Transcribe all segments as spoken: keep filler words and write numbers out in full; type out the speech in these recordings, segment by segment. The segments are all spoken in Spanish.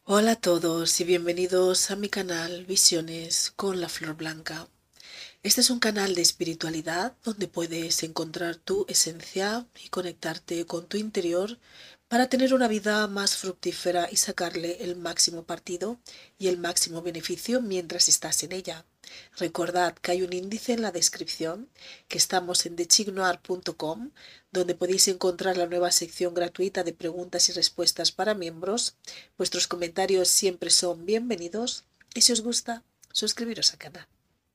Hola a todos y bienvenidos a mi canal Visiones con la Flor Blanca. Este es un canal de espiritualidad donde puedes encontrar tu esencia y conectarte con tu interior para tener una vida más fructífera y sacarle el máximo partido y el máximo beneficio mientras estás en ella. Recordad que hay un índice en la descripción, que estamos en dechignoart punto com, donde podéis encontrar la nueva sección gratuita de preguntas y respuestas para miembros. Vuestros comentarios siempre son bienvenidos y si os gusta, suscribiros al canal.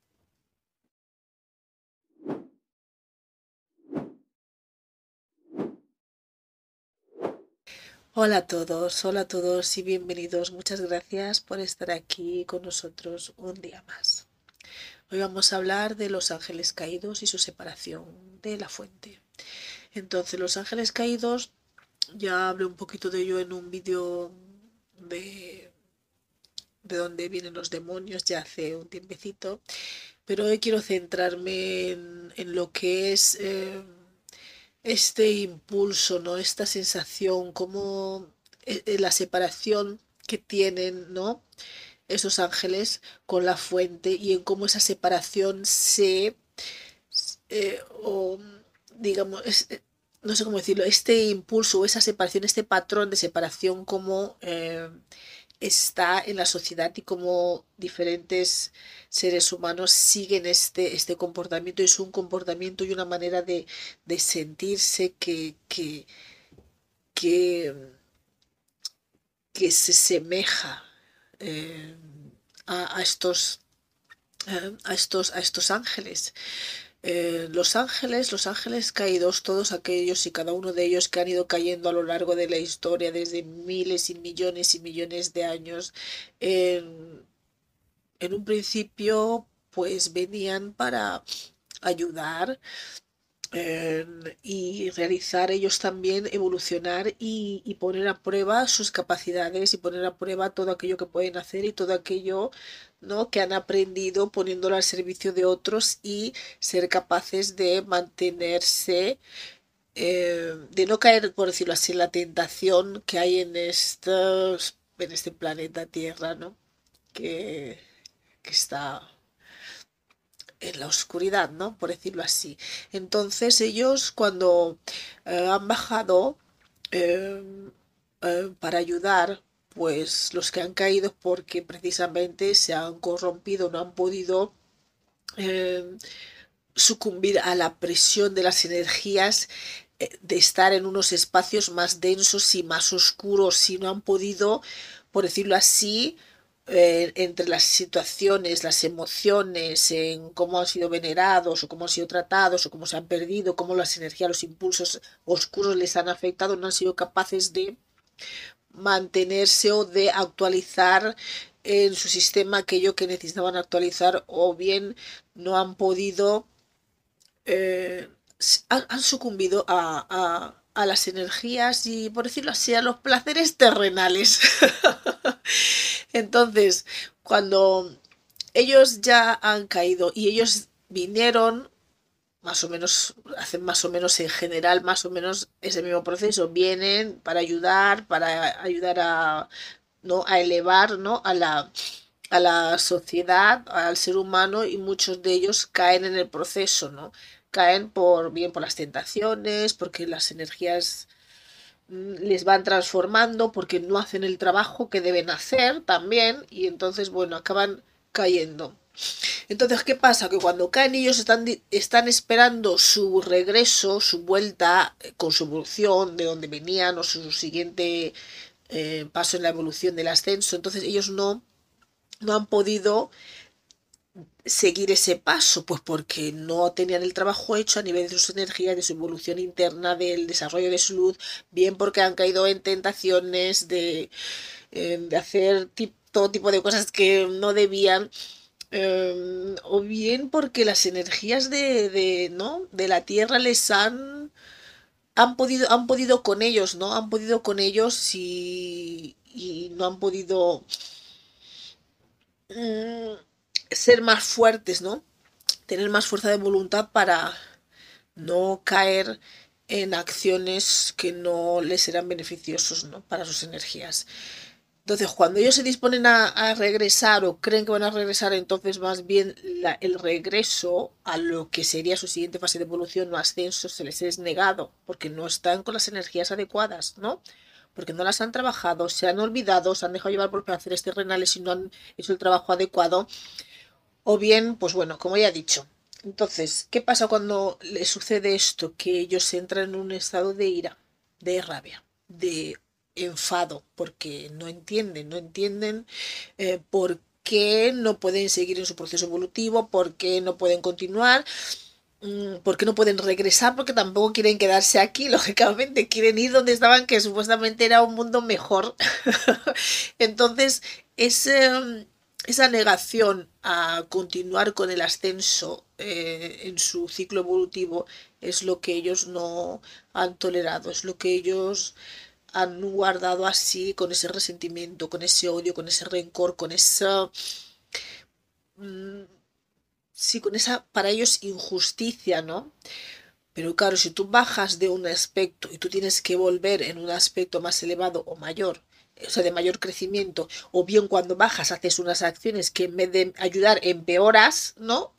Hola a todos, hola a todos y bienvenidos. Muchas gracias por estar aquí con nosotros un día más. Hoy vamos a hablar de los ángeles caídos y su separación de la fuente. Entonces, los ángeles caídos, ya hablé un poquito de ello en un vídeo de, de dónde vienen los demonios ya hace un tiempecito, pero hoy quiero centrarme en, en lo que es eh, este impulso, ¿no? Esta sensación, como eh, eh, la separación que tienen, ¿no? Esos ángeles con la fuente y en cómo esa separación se, eh, o digamos, es, eh, no sé cómo decirlo, este impulso, esa separación, este patrón de separación, como eh, está en la sociedad y cómo diferentes seres humanos siguen este, este comportamiento. Es un comportamiento y una manera de, de sentirse que, que, que, que se semeja eh, a, a, estos, eh, a, estos, a estos ángeles. Eh, los ángeles, los ángeles caídos, todos aquellos y cada uno de ellos que han ido cayendo a lo largo de la historia desde miles y millones y millones de años, en, en un principio pues venían para ayudar eh, y realizar ellos también, evolucionar y, y, poner a prueba sus capacidades y poner a prueba todo aquello que pueden hacer y todo aquello, ¿no?, que han aprendido poniéndolo al servicio de otros y ser capaces de mantenerse, eh, de no caer, por decirlo así, en la tentación que hay en, estos, en este planeta Tierra, ¿no?, que, que está en la oscuridad, ¿no?, por decirlo así. Entonces ellos, cuando eh, han bajado eh, eh, para ayudar, pues los que han caído porque precisamente se han corrompido, no han podido eh, sucumbir a la presión de las energías, eh, de estar en unos espacios más densos y más oscuros, si no han podido, por decirlo así, eh, entre las situaciones, las emociones, en cómo han sido venerados o cómo han sido tratados o cómo se han perdido, cómo las energías, los impulsos oscuros les han afectado, no han sido capaces de mantenerse o de actualizar en su sistema aquello que necesitaban actualizar, o bien no han podido, eh, han, han, sucumbido a, a, a las energías y, por decirlo así, a los placeres terrenales. Entonces, cuando ellos ya han caído y ellos vinieron, más o menos, hacen más o menos en general, más o menos ese mismo proceso, vienen para ayudar, para ayudar a, ¿no?, a elevar, ¿no?, a la, a la sociedad, al ser humano, y muchos de ellos caen en el proceso, ¿no? Caen por bien por las tentaciones, porque las energías les van transformando, porque no hacen el trabajo que deben hacer también, y entonces, bueno, acaban cayendo. Entonces, ¿qué pasa? Que cuando caen ellos están, están esperando su regreso, su vuelta, eh, con su evolución de donde venían, o su siguiente eh, paso en la evolución del ascenso. Entonces ellos no, no han podido seguir ese paso, pues porque no tenían el trabajo hecho a nivel de sus energías, de su evolución interna, del desarrollo de su luz, bien porque han caído en tentaciones de, eh, de hacer tip, todo tipo de cosas que no debían, eh, o bien porque las energías de, de, ¿no?, de la tierra les han, han podido, han podido con ellos, ¿no? Han podido con ellos y, y no han podido mm, ser más fuertes, ¿no? Tener más fuerza de voluntad para no caer en acciones que no les serán beneficiosos, ¿no?, para sus energías. Entonces, cuando ellos se disponen a, a regresar o creen que van a regresar, entonces más bien la, el regreso a lo que sería su siguiente fase de evolución o ascenso se les es negado, porque no están con las energías adecuadas, ¿no? Porque no las han trabajado, se han olvidado, se han dejado llevar por placeres terrenales y no han hecho el trabajo adecuado. O bien, pues bueno, como ya he dicho. Entonces, ¿qué pasa cuando les sucede esto? Que ellos entran en un estado de ira, de rabia, de enfado, porque no entienden, no entienden eh, por qué no pueden seguir en su proceso evolutivo, por qué no pueden continuar, mm, por qué no pueden regresar, porque tampoco quieren quedarse aquí, lógicamente, quieren ir donde estaban, que supuestamente era un mundo mejor. Entonces, ese, esa negación a continuar con el ascenso eh, en su ciclo evolutivo es lo que ellos no han tolerado, es lo que ellos han guardado así, con ese resentimiento, con ese odio, con ese rencor, con esa... Mmm, sí, con esa, para ellos, injusticia, ¿no? Pero claro, si tú bajas de un aspecto y tú tienes que volver en un aspecto más elevado o mayor, o sea, de mayor crecimiento, o bien cuando bajas haces unas acciones que en vez de ayudar empeoras, ¿no?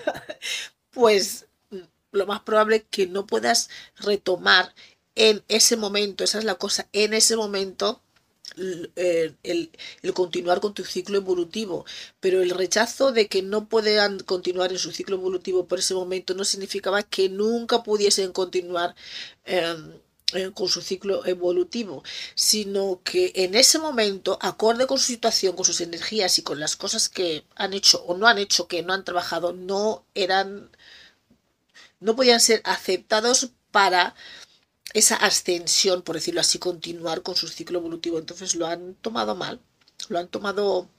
Pues lo más probable es que no puedas retomar en ese momento, esa es la cosa, en ese momento el, el, el, continuar con tu ciclo evolutivo, pero el rechazo de que no puedan continuar en su ciclo evolutivo por ese momento no significaba que nunca pudiesen continuar eh, eh, con su ciclo evolutivo, sino que en ese momento, acorde con su situación, con sus energías y con las cosas que han hecho o no han hecho, que no han trabajado, no eran, no podían ser aceptados para esa ascensión, por decirlo así, continuar con su ciclo evolutivo. Entonces lo han tomado mal, lo han tomado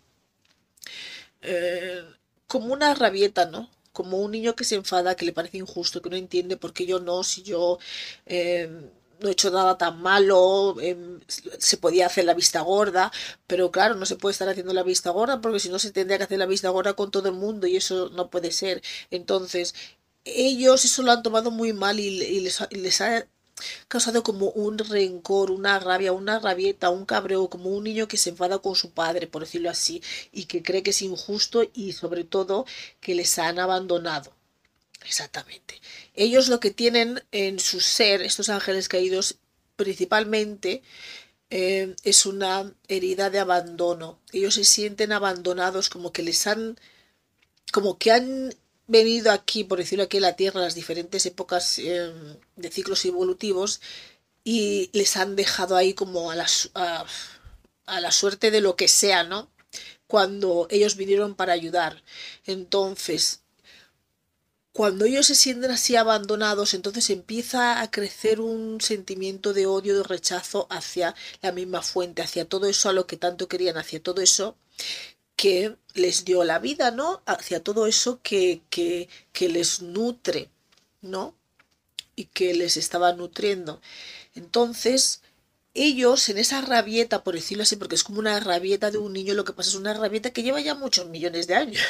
eh, como una rabieta, ¿no? Como un niño que se enfada, que le parece injusto, que no entiende por qué yo no, si yo eh, no he hecho nada tan malo, eh, se podía hacer la vista gorda, pero claro, no se puede estar haciendo la vista gorda porque si no se tendría que hacer la vista gorda con todo el mundo y eso no puede ser. Entonces, ellos eso lo han tomado muy mal y, y, les, y les ha causado como un rencor, una rabia, una rabieta, un cabreo, como un niño que se enfada con su padre, por decirlo así, y que cree que es injusto y sobre todo que les han abandonado. Exactamente. Ellos lo que tienen en su ser, estos ángeles caídos, principalmente eh, es una herida de abandono. Ellos se sienten abandonados, como que les han, como que han venido aquí, por decirlo aquí en la Tierra, las diferentes épocas eh, de ciclos evolutivos y les han dejado ahí como a la, a, a la suerte de lo que sea, ¿no? Cuando ellos vinieron para ayudar. Entonces, cuando ellos se sienten así abandonados, entonces empieza a crecer un sentimiento de odio, de rechazo hacia la misma fuente, hacia todo eso a lo que tanto querían, hacia todo eso que les dio la vida, ¿no? Hacia todo eso que, que, que les nutre, ¿no? Y que les estaba nutriendo. Entonces, ellos en esa rabieta, por decirlo así, porque es como una rabieta de un niño, lo que pasa es una rabieta que lleva ya muchos millones de años.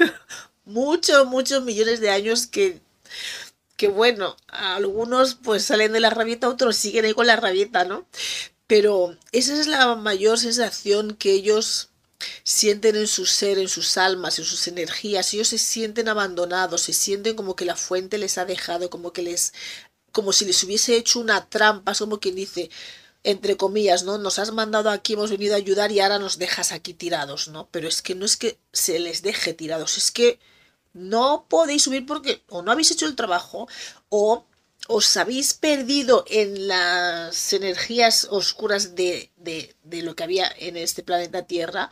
muchos, muchos millones de años que, que bueno, algunos pues salen de la rabieta, otros siguen ahí con la rabieta, ¿no? Pero esa es la mayor sensación que ellos sienten en su ser, en sus almas, en sus energías. Ellos se sienten abandonados, se sienten como que la fuente les ha dejado, como que les, como si les hubiese hecho una trampa, es como quien dice, entre comillas, ¿no? Nos has mandado aquí, hemos venido a ayudar y ahora nos dejas aquí tirados, ¿no? Pero es que no es que se les deje tirados, es que no podéis subir porque o no habéis hecho el trabajo o os habéis perdido en las energías oscuras de, de, de lo que había en este planeta Tierra.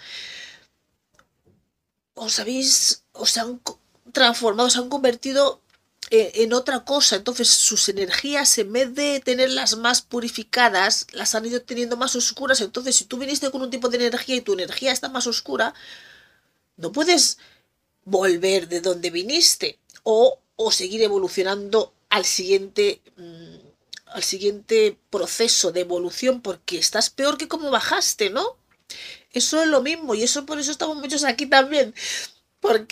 Os habéis, os han transformado, os han convertido en otra cosa. Entonces sus energías, en vez de tenerlas más purificadas, las han ido teniendo más oscuras. Entonces si tú viniste con un tipo de energía y tu energía está más oscura, no puedes volver de donde viniste o, o seguir evolucionando al siguiente mmm, al siguiente proceso de evolución porque estás peor que como bajaste, ¿no? Eso es lo mismo y eso por eso estamos muchos aquí también, porque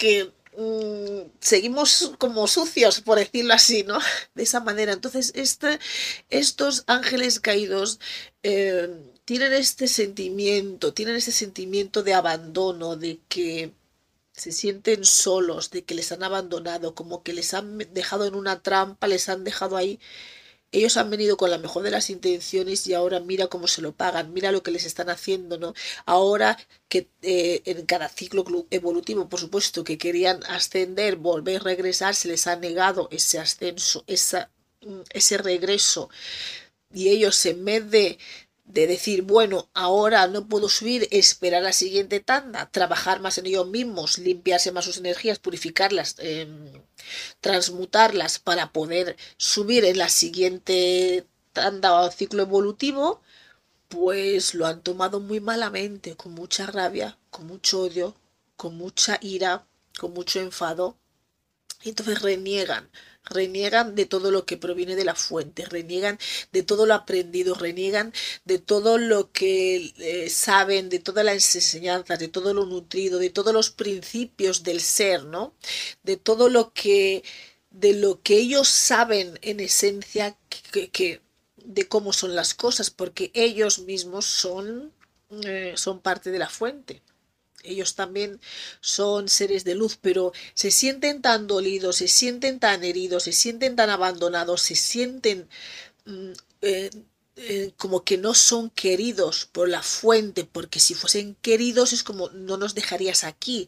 mmm, seguimos como sucios, por decirlo así, ¿no? De esa manera. Entonces, este, estos ángeles caídos eh, tienen este sentimiento, tienen este sentimiento de abandono, de que se sienten solos, de que les han abandonado, como que les han dejado en una trampa, les han dejado ahí. Ellos han venido con la mejor de las intenciones y ahora mira cómo se lo pagan, mira lo que les están haciendo, ¿no? Ahora que eh, en cada ciclo evolutivo, por supuesto, que querían ascender, volver, regresar, se les ha negado ese ascenso, esa, ese regreso. Y ellos en vez de de decir, bueno, ahora no puedo subir, esperar la siguiente tanda, trabajar más en ellos mismos, limpiarse más sus energías, purificarlas, eh, transmutarlas para poder subir en la siguiente tanda o ciclo evolutivo, pues lo han tomado muy malamente, con mucha rabia, con mucho odio, con mucha ira, con mucho enfado. Y entonces reniegan, reniegan de todo lo que proviene de la fuente, reniegan de todo lo aprendido, reniegan de todo lo que eh, saben, de todas las enseñanzas, de todo lo nutrido, de todos los principios del ser, ¿no? De todo lo que, de lo que ellos saben en esencia que, que de cómo son las cosas, porque ellos mismos son, eh, son parte de la fuente. Ellos también son seres de luz, pero se sienten tan dolidos, se sienten tan heridos, se sienten tan abandonados, se sienten mm, eh, eh, como que no son queridos por la fuente, porque si fuesen queridos es como no nos dejarías aquí.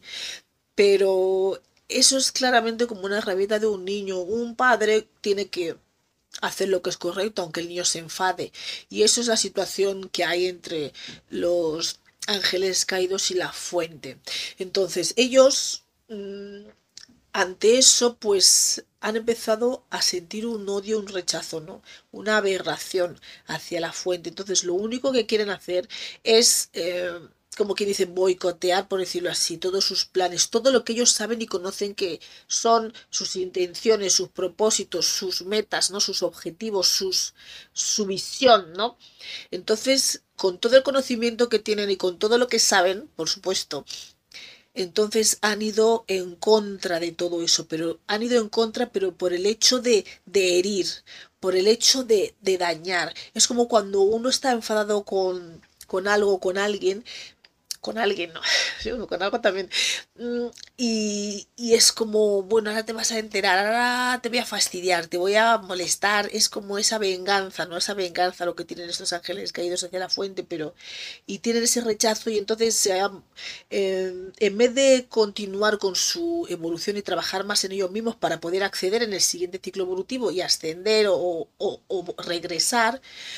Pero eso es claramente como una rabieta de un niño. Un padre tiene que hacer lo que es correcto, aunque el niño se enfade. Y eso es la situación que hay entre los ángeles caídos y la fuente. Entonces, ellos, mmm, ante eso, pues han empezado a sentir un odio, un rechazo, ¿no? Una aberración hacia la fuente. Entonces, lo único que quieren hacer es... Eh, como que dicen, boicotear, por decirlo así, todos sus planes, todo lo que ellos saben y conocen que son sus intenciones, sus propósitos, sus metas, ¿no? Sus objetivos, sus, su visión, ¿no? Entonces, con todo el conocimiento que tienen y con todo lo que saben, por supuesto, entonces han ido en contra de todo eso, pero han ido en contra, pero por el hecho de, de herir, por el hecho de, de dañar. Es como cuando uno está enfadado con, con algo, con alguien, con alguien, no, sí, con algo también. Mm, Y, y es como, bueno, ahora te vas a enterar, ahora te voy a fastidiar, te voy a molestar. Es como esa venganza, ¿no? Esa venganza lo que tienen estos ángeles caídos hacia la fuente, pero y tienen ese rechazo y entonces eh, eh, en vez de continuar con su evolución y trabajar más en ellos mismos para poder acceder en el siguiente ciclo evolutivo y ascender o, o, o regresar,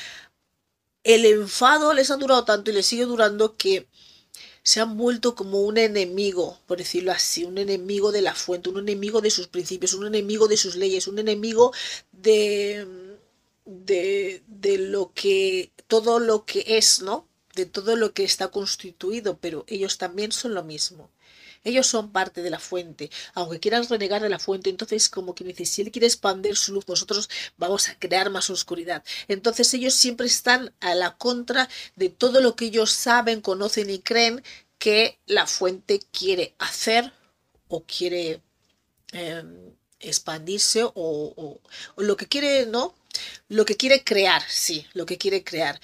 el enfado les ha durado tanto y les sigue durando que se han vuelto como un enemigo, por decirlo así, un enemigo de la fuente, un enemigo de sus principios, un enemigo de sus leyes, un enemigo de, de, de lo que, todo lo que es, ¿no? De todo lo que está constituido, pero ellos también son lo mismo. Ellos son parte de la fuente, aunque quieran renegar de la fuente, entonces como que dice, si él quiere expandir su luz, nosotros vamos a crear más oscuridad. Entonces ellos siempre están a la contra de todo lo que ellos saben, conocen y creen que la fuente quiere hacer o quiere eh, expandirse o, o, o lo que quiere, ¿no? Lo que quiere crear, sí, lo que quiere crear.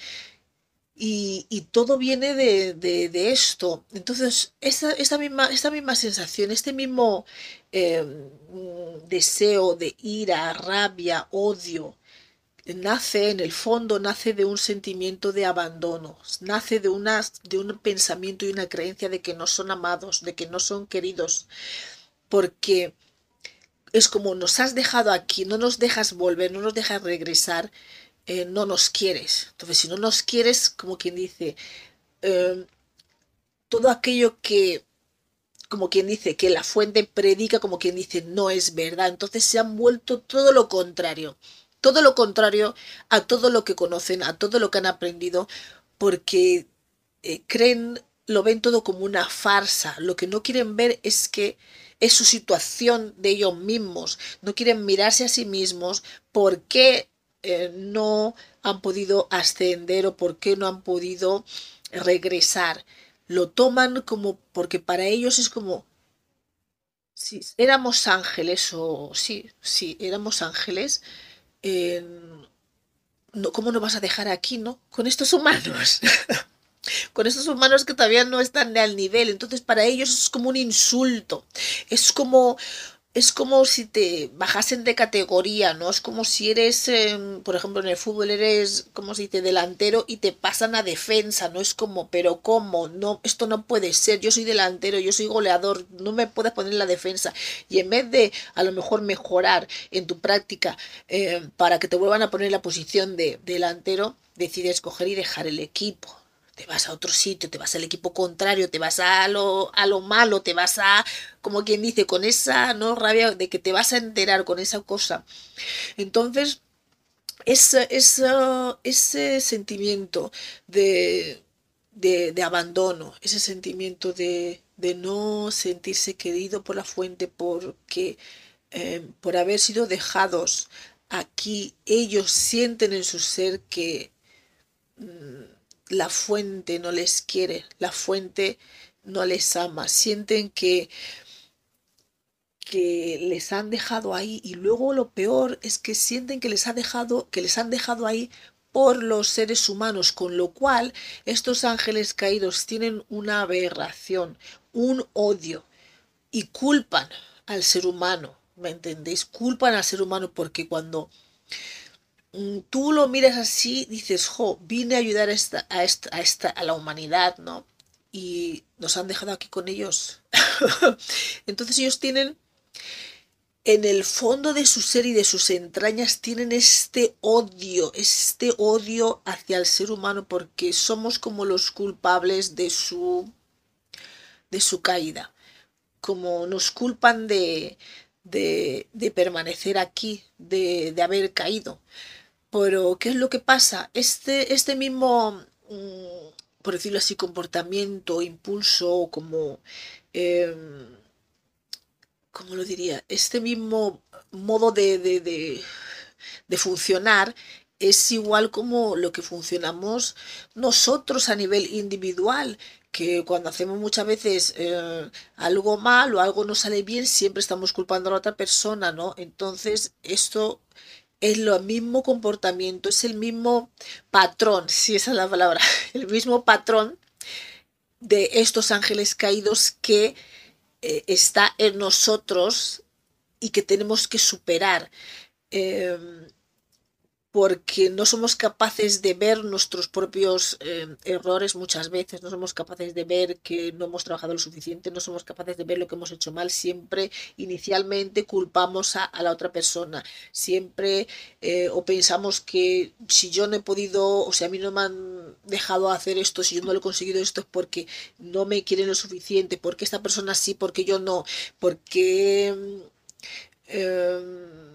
Y, y todo viene de, de, de esto. Entonces, esta, esta, misma, esta misma sensación, este mismo eh, deseo de ira, rabia, odio, nace en el fondo, nace de un sentimiento de abandono, nace de, una, de un pensamiento y una creencia de que no son amados, de que no son queridos, porque es como nos has dejado aquí, no nos dejas volver, no nos dejas regresar, eh, no nos quieres. Entonces, si no nos quieres, como quien dice, eh, todo aquello que, como quien dice, que la fuente predica, como quien dice, no es verdad. Entonces se han vuelto todo lo contrario, todo lo contrario a todo lo que conocen, a todo lo que han aprendido, porque eh, creen, lo ven todo como una farsa. Lo que no quieren ver es que es su situación de ellos mismos. No quieren mirarse a sí mismos por qué eh, no han podido ascender o por qué no han podido regresar. Lo toman como porque para ellos es como sí, éramos ángeles o sí, sí, éramos ángeles. eh, no, ¿cómo nos vas a dejar aquí, no? Con estos humanos. Con estos humanos que todavía no están al nivel. Entonces, para ellos es como un insulto. Es como es como si te bajasen de categoría, ¿no? Es como si eres, eh, por ejemplo, en el fútbol eres, como se dice, delantero y te pasan a defensa, ¿no? Es como, pero ¿cómo? No, esto no puede ser. Yo soy delantero, yo soy goleador, no me puedes poner en la defensa. Y en vez de, a lo mejor, mejorar en tu práctica eh, para que te vuelvan a poner en la posición de delantero, decides coger y dejar el equipo. Te vas a otro sitio, te vas al equipo contrario, te vas a lo, a lo malo, te vas a, como quien dice, con esa no rabia de que te vas a enterar con esa cosa. Entonces, ese, ese, ese sentimiento de, de, de abandono, ese sentimiento de, de no sentirse querido por la fuente, porque eh, por haber sido dejados aquí, ellos sienten en su ser que la fuente no les quiere, la fuente no les ama, sienten que, que les han dejado ahí y luego lo peor es que sienten que les ha dejado, que les han dejado ahí por los seres humanos, con lo cual estos ángeles caídos tienen una aberración, un odio y culpan al ser humano, ¿me entendéis? Culpan al ser humano porque cuando tú lo miras así, dices, jo, vine a ayudar a esta, a esta, a esta, a la humanidad, ¿no? Y nos han dejado aquí con ellos. Entonces ellos tienen, en el fondo de su ser y de sus entrañas, tienen este odio, este odio hacia el ser humano, porque somos como los culpables de su, de su caída. Como nos culpan de, de, de permanecer aquí, de, de haber caído. Pero, ¿qué es lo que pasa? Este, este mismo, mm, por decirlo así, comportamiento, impulso, como, eh, ¿cómo lo diría? Este mismo modo de, de, de, de funcionar es igual como lo que funcionamos nosotros a nivel individual, que cuando hacemos muchas veces eh, algo mal o algo no sale bien, siempre estamos culpando a la otra persona, ¿no? Entonces, esto es lo mismo comportamiento, es el mismo patrón, si esa es la palabra, el mismo patrón de estos ángeles caídos que eh, está en nosotros y que tenemos que superar. Eh, porque no somos capaces de ver nuestros propios eh, errores muchas veces, no somos capaces de ver que no hemos trabajado lo suficiente, no somos capaces de ver lo que hemos hecho mal, siempre inicialmente culpamos a, a la otra persona, siempre eh, o pensamos que si yo no he podido, o sea, a mí no me han dejado hacer esto, si yo no lo he conseguido esto es porque no me quieren lo suficiente, porque esta persona sí, porque yo no, porque... Eh,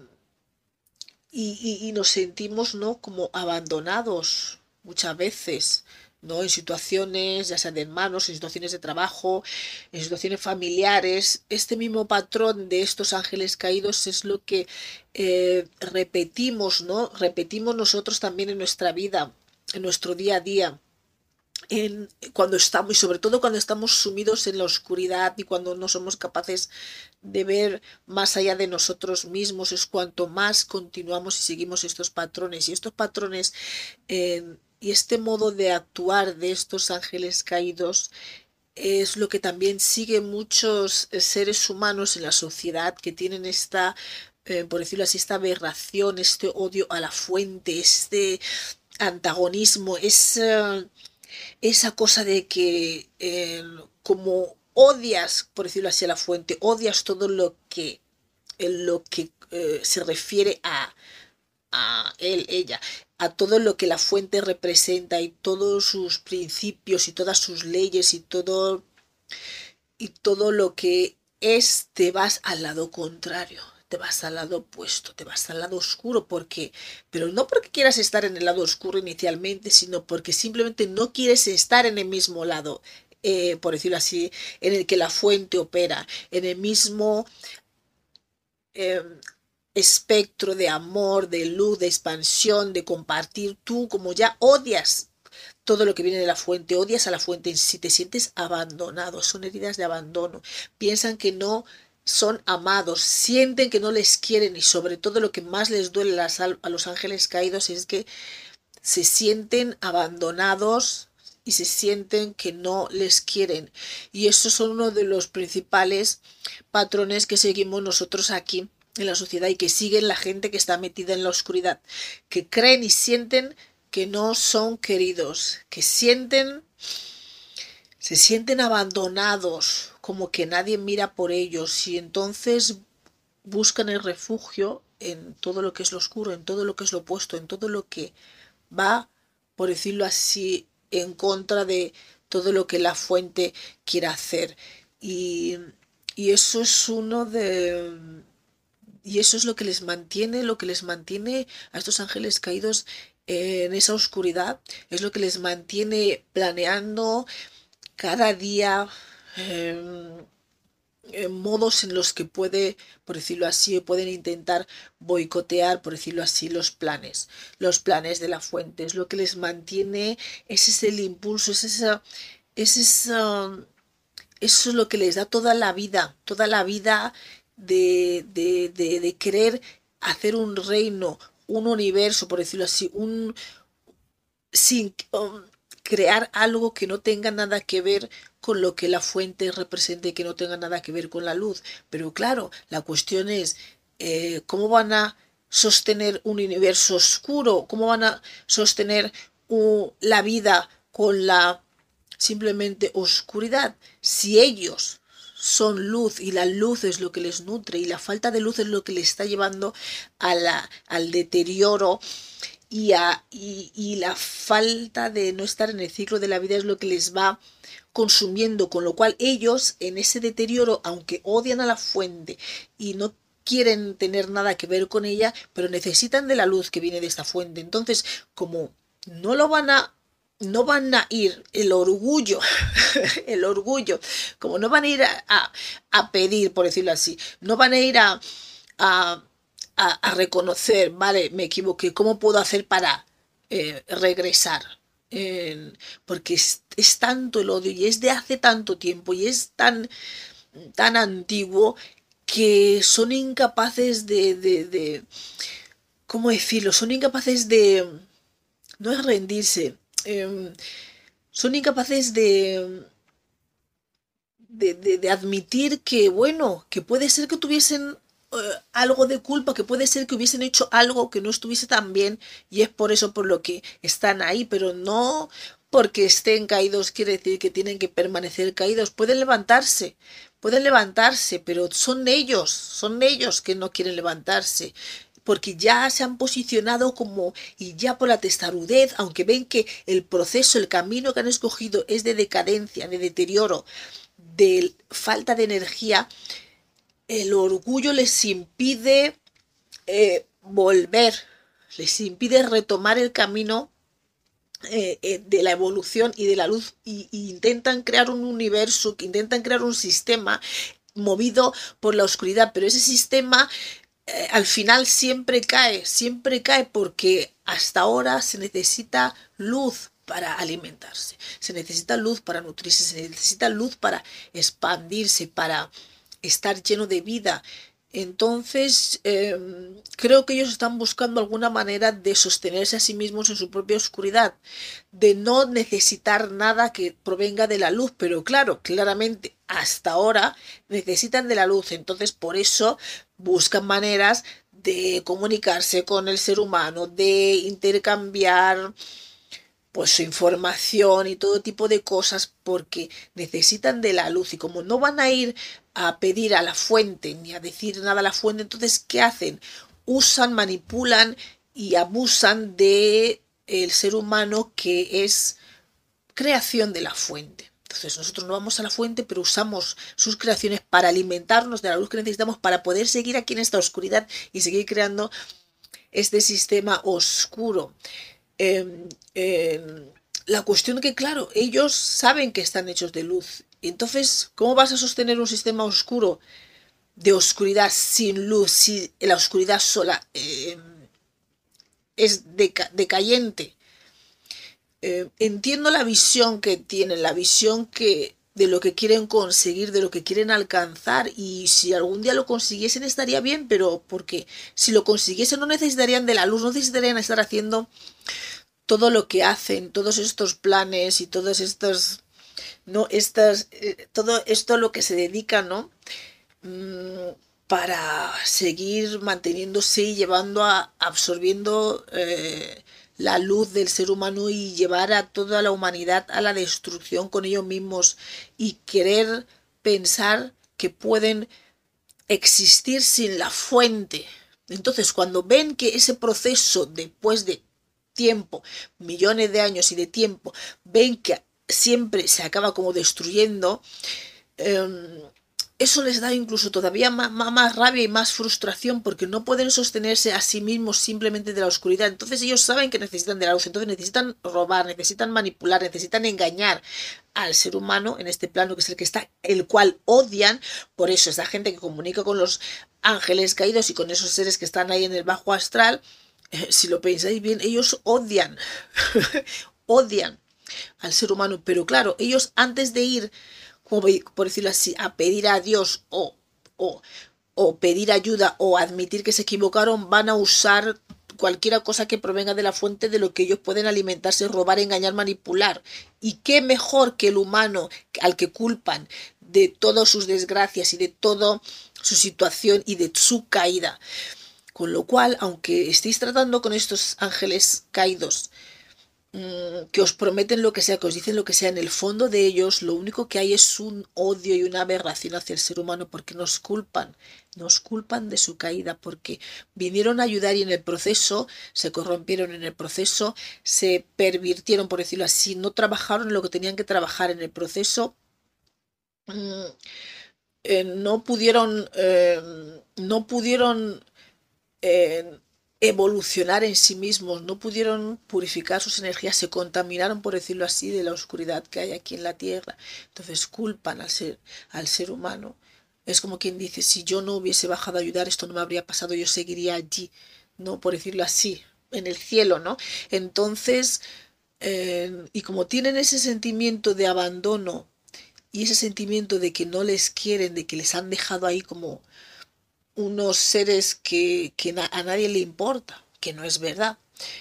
y, y, y nos sentimos, ¿no?, como abandonados muchas veces, ¿no? En situaciones, ya sean de hermanos, en situaciones de trabajo, en situaciones familiares. Este mismo patrón de estos ángeles caídos es lo que eh, repetimos, ¿no? Repetimos nosotros también en nuestra vida, en nuestro día a día. En, cuando estamos, y sobre todo cuando estamos sumidos en la oscuridad y cuando no somos capaces de ver más allá de nosotros mismos, es cuanto más continuamos y seguimos estos patrones. Y estos patrones eh, y este modo de actuar de estos ángeles caídos es lo que también sigue muchos seres humanos en la sociedad que tienen esta, eh, por decirlo así, esta aberración, este odio a la fuente, este antagonismo, es... Eh, esa cosa de que eh, como odias, por decirlo así, a la fuente, odias todo lo que, lo que eh, se refiere a, a él, ella, a todo lo que la fuente representa y todos sus principios y todas sus leyes y todo y todo lo que es, te vas al lado contrario, te vas al lado opuesto, te vas al lado oscuro, porque, pero no porque quieras estar en el lado oscuro inicialmente, sino porque simplemente no quieres estar en el mismo lado, eh, por decirlo así, en el que la fuente opera, en el mismo eh, espectro de amor, de luz, de expansión, de compartir. Tú como ya odias todo lo que viene de la fuente, odias a la fuente en sí, te sientes abandonado, son heridas de abandono, piensan que no son amados, sienten que no les quieren y sobre todo lo que más les duele a los ángeles caídos es que se sienten abandonados y se sienten que no les quieren. Y estos son uno de los principales patrones que seguimos nosotros aquí en la sociedad y que siguen la gente que está metida en la oscuridad, que creen y sienten que no son queridos, que sienten, se sienten abandonados, como que nadie mira por ellos y entonces buscan el refugio en todo lo que es lo oscuro, en todo lo que es lo opuesto, en todo lo que va, por decirlo así, en contra de todo lo que la fuente quiera hacer. Y, y eso es uno de... Y eso es lo que les mantiene, lo que les mantiene a estos ángeles caídos en esa oscuridad, es lo que les mantiene planeando cada día eh, en modos en los que puede, por decirlo así, pueden intentar boicotear, por decirlo así, los planes, los planes de la fuente. Es lo que les mantiene, ese es el impulso, es esa, es esa, eso es lo que les da toda la vida, toda la vida de, de, de, de querer hacer un reino, un universo, por decirlo así, un sin um, crear algo que no tenga nada que ver con lo que la fuente represente, que no tenga nada que ver con la luz. Pero claro, la cuestión es eh, cómo van a sostener un universo oscuro, cómo van a sostener uh, la vida con la simplemente oscuridad, si ellos son luz y la luz es lo que les nutre y la falta de luz es lo que les está llevando a la, al deterioro y, a, y, y la falta de no estar en el ciclo de la vida es lo que les va consumiendo, con lo cual ellos en ese deterioro, aunque odian a la fuente y no quieren tener nada que ver con ella, pero necesitan de la luz que viene de esta fuente. Entonces, como no lo van a no van a ir el orgullo, el orgullo, como no van a ir a, a, a pedir, por decirlo así, no van a ir a, a, a, a reconocer, vale, me equivoqué, ¿cómo puedo hacer para eh, regresar? Eh, porque es, es tanto el odio y es de hace tanto tiempo y es tan, tan antiguo que son incapaces de, de, de, ¿cómo decirlo? Son incapaces de, no es rendirse, eh, son incapaces de, de, de, de admitir que, bueno, que puede ser que tuviesen uh, algo de culpa, que puede ser que hubiesen hecho algo que no estuviese tan bien y es por eso por lo que están ahí, pero no porque estén caídos quiere decir que tienen que permanecer caídos, pueden levantarse, pueden levantarse, pero son ellos, son ellos que no quieren levantarse porque ya se han posicionado como y ya por la testarudez, aunque ven que el proceso, el camino que han escogido es de decadencia, de deterioro, de falta de energía, el orgullo les impide eh, volver, les impide retomar el camino eh, eh, de la evolución y de la luz y, y intentan crear un universo, intentan crear un sistema movido por la oscuridad, pero ese sistema eh, al final siempre cae, siempre cae porque hasta ahora se necesita luz para alimentarse, se necesita luz para nutrirse, se necesita luz para expandirse, para estar lleno de vida. Entonces, eh, creo que ellos están buscando alguna manera de sostenerse a sí mismos en su propia oscuridad, de no necesitar nada que provenga de la luz, pero claro, claramente hasta ahora necesitan de la luz, entonces por eso buscan maneras de comunicarse con el ser humano, de intercambiar pues su información y todo tipo de cosas porque necesitan de la luz y como no van a ir a pedir a la fuente ni a decir nada a la fuente, entonces ¿qué hacen? Usan, manipulan y abusan de el ser humano que es creación de la fuente. Entonces nosotros no vamos a la fuente, pero usamos sus creaciones para alimentarnos de la luz que necesitamos para poder seguir aquí en esta oscuridad y seguir creando este sistema oscuro. Eh, eh, la cuestión que, claro, ellos saben que están hechos de luz. Entonces, ¿cómo vas a sostener un sistema oscuro de oscuridad sin luz si la oscuridad sola eh, es deca decayente? Eh, entiendo la visión que tienen, la visión que de lo que quieren conseguir, de lo que quieren alcanzar, y si algún día lo consiguiesen estaría bien, pero porque si lo consiguiesen no necesitarían de la luz, no necesitarían estar haciendo todo lo que hacen, todos estos planes y todos estos, no, estas, eh, todo esto a lo que se dedica, ¿no? Mm, para seguir manteniéndose y llevando a, absorbiendo eh, la luz del ser humano y llevar a toda la humanidad a la destrucción con ellos mismos y querer pensar que pueden existir sin la fuente. Entonces, cuando ven que ese proceso, después de tiempo, millones de años y de tiempo, ven que siempre se acaba como destruyendo, eh, eso les da incluso todavía más, más, más rabia y más frustración porque no pueden sostenerse a sí mismos simplemente de la oscuridad. Entonces ellos saben que necesitan de la luz, entonces necesitan robar, necesitan manipular, necesitan engañar al ser humano en este plano que es el que está, el cual odian. Por eso esa gente que comunica con los ángeles caídos y con esos seres que están ahí en el bajo astral, eh, si lo pensáis bien, ellos odian, odian al ser humano, pero claro, ellos antes de ir, como por decirlo así, a pedir a Dios o, o, o pedir ayuda o admitir que se equivocaron, van a usar cualquier cosa que provenga de la fuente de lo que ellos pueden alimentarse, robar, engañar, manipular. Y qué mejor que el humano al que culpan de todas sus desgracias y de toda su situación y de su caída. Con lo cual, aunque estéis tratando con estos ángeles caídos, que os prometen lo que sea, que os dicen lo que sea, en el fondo de ellos lo único que hay es un odio y una aberración hacia el ser humano porque nos culpan, nos culpan de su caída porque vinieron a ayudar y en el proceso se corrompieron, en el proceso se pervirtieron, por decirlo así, no trabajaron en lo que tenían que trabajar en el proceso, eh, no pudieron, eh, no pudieron eh, evolucionar en sí mismos, no pudieron purificar sus energías, se contaminaron, por decirlo así, de la oscuridad que hay aquí en la tierra. Entonces culpan al ser, al ser humano. Es como quien dice, si yo no hubiese bajado a ayudar, esto no me habría pasado, yo seguiría allí, ¿no? Por decirlo así, en el cielo, ¿no? Entonces, eh, y como tienen ese sentimiento de abandono y ese sentimiento de que no les quieren, de que les han dejado ahí como unos seres que, que a nadie le importa, que no es verdad.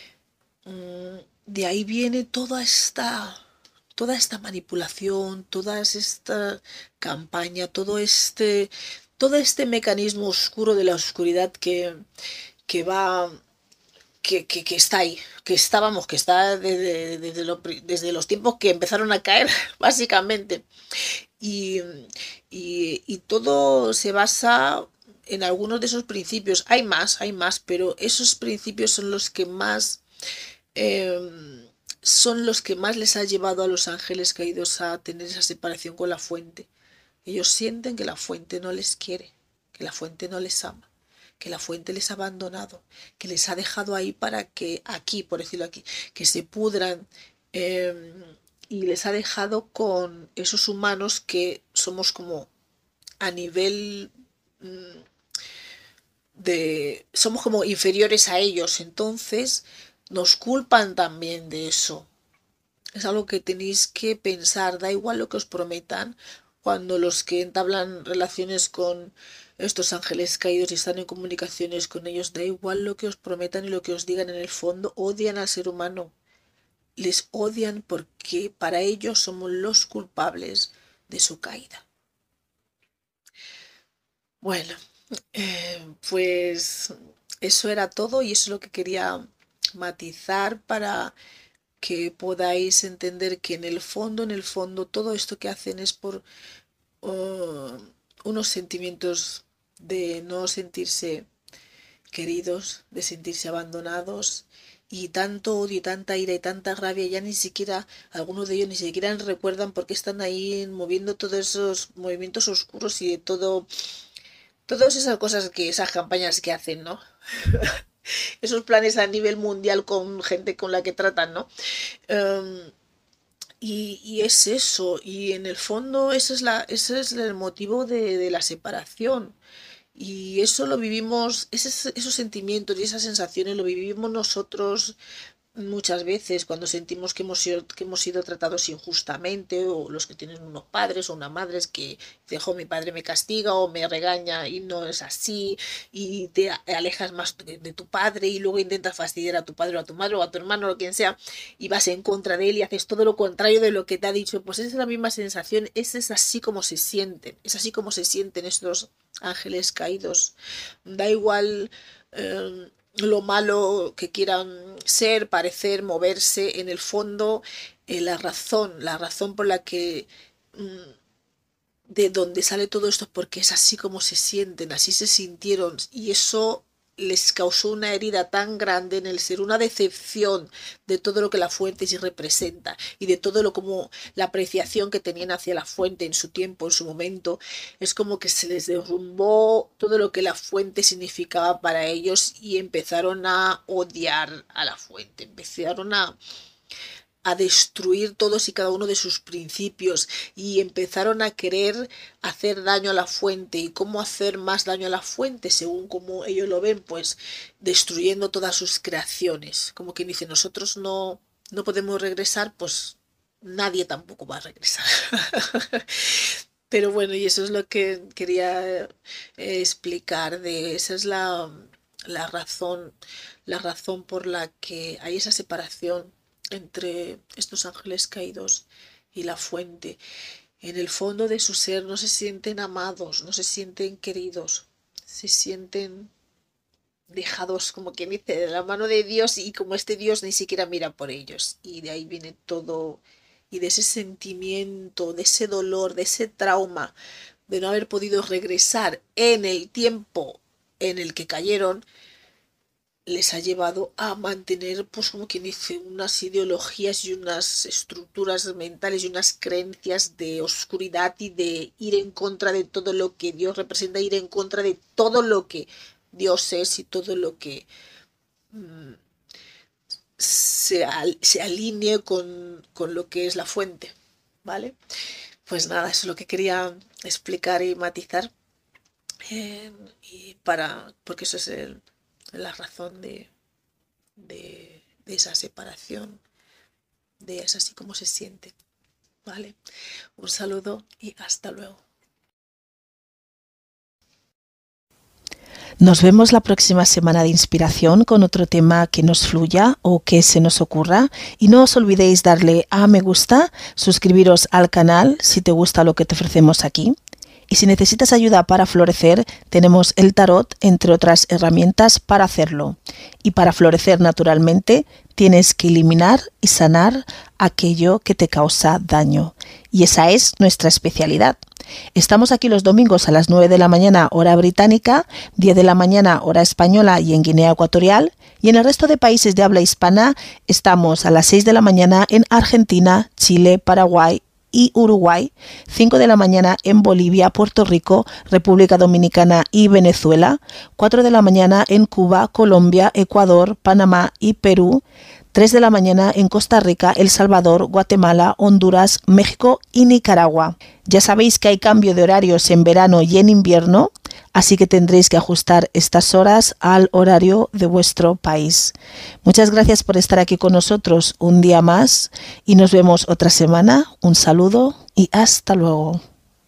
De ahí viene toda esta, toda esta manipulación, toda esta campaña, todo este, todo este mecanismo oscuro de la oscuridad que, que va, que, que, que está ahí, que estábamos, que está desde, desde, lo, desde los tiempos que empezaron a caer, básicamente. Y, y, y todo se basa en algunos de esos principios. Hay más, hay más, pero esos principios son los que más eh, son los que más les ha llevado a los ángeles caídos a tener esa separación con la fuente. Ellos sienten que la fuente no les quiere, que la fuente no les ama, que la fuente les ha abandonado, que les ha dejado ahí para que aquí, por decirlo aquí, que se pudran, eh, y les ha dejado con esos humanos que somos como a nivel de, somos como inferiores a ellos, entonces nos culpan también de eso. Es algo que tenéis que pensar, da igual lo que os prometan, cuando los que entablan relaciones con estos ángeles caídos y están en comunicaciones con ellos, da igual lo que os prometan y lo que os digan, en el fondo odian al ser humano, les odian porque para ellos somos los culpables de su caída. Bueno, eh, pues eso era todo y eso es lo que quería matizar para que podáis entender que en el fondo, en el fondo, todo esto que hacen es por uh, unos sentimientos de no sentirse queridos, de sentirse abandonados, y tanto odio y tanta ira y tanta rabia, ya ni siquiera, algunos de ellos ni siquiera recuerdan por qué están ahí moviendo todos esos movimientos oscuros y de todo, todas esas cosas que, esas campañas que hacen, ¿no? Esos planes a nivel mundial con gente con la que tratan, ¿no? Um, y, y, es eso, y en el fondo ese es, la, ese es el motivo de, de la separación. Y eso lo vivimos, esos, esos sentimientos y esas sensaciones lo vivimos nosotros muchas veces cuando sentimos que hemos sido, que hemos sido tratados injustamente, o los que tienen unos padres o una madre que dicen, jo, mi padre me castiga o me regaña y no es así, y te alejas más de, de tu padre y luego intentas fastidiar a tu padre o a tu madre o a tu hermano o quien sea y vas en contra de él y haces todo lo contrario de lo que te ha dicho, pues esa es la misma sensación, esa es así como se sienten, es así como se sienten estos ángeles caídos. Da igual eh, lo malo que quieran ser, parecer, moverse, en el fondo eh, la razón, la razón por la que mm, de donde sale todo esto es porque es así como se sienten, así se sintieron, y eso les causó una herida tan grande en el ser, una decepción de todo lo que la fuente sí representa y de todo lo como la apreciación que tenían hacia la fuente en su tiempo, en su momento. Es como que se les derrumbó todo lo que la fuente significaba para ellos y empezaron a odiar a la fuente, empezaron a a destruir todos y cada uno de sus principios y empezaron a querer hacer daño a la fuente. ¿Y cómo hacer más daño a la fuente? Según como ellos lo ven, pues destruyendo todas sus creaciones. Como quien dice, nosotros no, no podemos regresar, pues nadie tampoco va a regresar. Pero bueno, y eso es lo que quería eh, explicar, de esa es la, la razón, la razón por la que hay esa separación entre estos ángeles caídos y la fuente. En el fondo de su ser no se sienten amados, no se sienten queridos, se sienten dejados, como quien dice, de la mano de Dios, y como este Dios ni siquiera mira por ellos. Y de ahí viene todo, y de ese sentimiento, de ese dolor, de ese trauma, de no haber podido regresar en el tiempo en el que cayeron, les ha llevado a mantener, pues como quien dice, unas ideologías y unas estructuras mentales y unas creencias de oscuridad y de ir en contra de todo lo que Dios representa, ir en contra de todo lo que Dios es y todo lo que mm, se, al, se alinee con, con lo que es la fuente, ¿vale? Pues nada, eso es lo que quería explicar y matizar, eh, y para, porque eso es el la razón de, de, de esa separación, de es así como se siente, ¿vale? Un saludo y hasta luego. Nos vemos la próxima semana de inspiración con otro tema que nos fluya o que se nos ocurra, y no os olvidéis darle a me gusta, suscribiros al canal si te gusta lo que te ofrecemos aquí. Y si necesitas ayuda para florecer, tenemos el tarot, entre otras herramientas para hacerlo. Y para florecer naturalmente, tienes que eliminar y sanar aquello que te causa daño. Y esa es nuestra especialidad. Estamos aquí los domingos a las nueve de la mañana, hora británica, diez de la mañana, hora española y en Guinea Ecuatorial. Y en el resto de países de habla hispana estamos a las seis de la mañana en Argentina, Chile, Paraguay y Uruguay, cinco de la mañana en Bolivia, Puerto Rico, República Dominicana y Venezuela, cuatro de la mañana en Cuba, Colombia, Ecuador, Panamá y Perú, tres de la mañana en Costa Rica, El Salvador, Guatemala, Honduras, México y Nicaragua. Ya sabéis que hay cambio de horarios en verano y en invierno, así que tendréis que ajustar estas horas al horario de vuestro país. Muchas gracias por estar aquí con nosotros un día más y nos vemos otra semana. Un saludo y hasta luego.